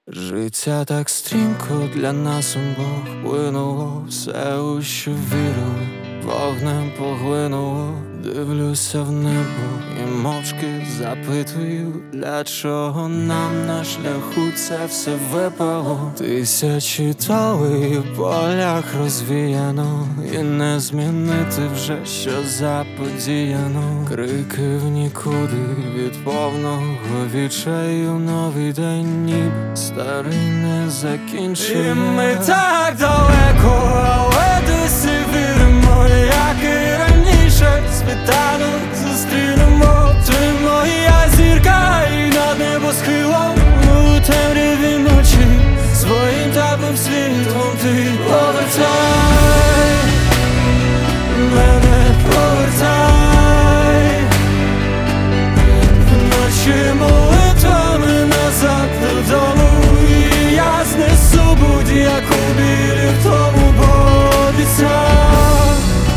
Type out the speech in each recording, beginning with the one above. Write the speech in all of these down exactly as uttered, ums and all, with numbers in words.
Життя так стрімко для нас обох плинуло, все, у що вірили, вогнем поглинуло. Дивлюся в небо і мовчки запитую, для чого нам на шляху це все випало. Тисячі талій в полях розвіяно, і не змінити вже, що заподіяно. Крики в нікуди від повного відчаю, новий день ніби старий не закінчує. І ми так далеко, але досі віримо, як і раніше. Світанок зустрінемо, ти моя зірка, і над небосхилом у темряві ночі своїм теплим світлом ти повертай, мене повертай, вночі молитвами назад додому, і я знесу будь-яку біль в тому, бо обіцяв,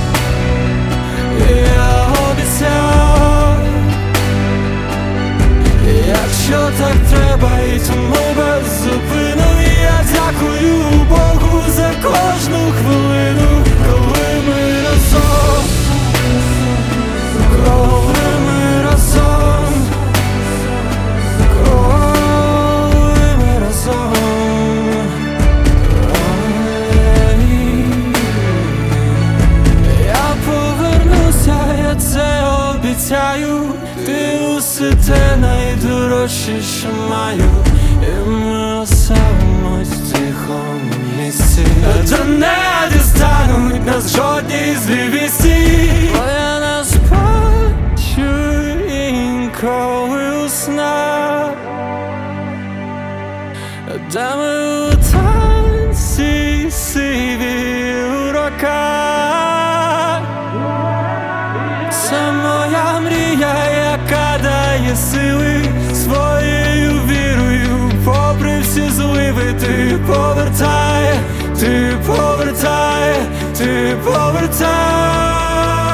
я обіцяв. Якщо так треба, і тому без зупину, я дякую Богу за кожну хвилину, коли ми разом, коли ми разом, коли ми разом. Я повернуся, я це обіцяю. Ти усе те найдорожче, що маю, і ми оселимось в тихому місці, та не дістануть нас жодні злі вісті. Бо я не сплачу інколи у снах, де ми у танці сиві у роках. Це моя мрія, яка дає сили, своєю вірою, попри всі зливи. Ти повертай, ти повертай, ти повертай.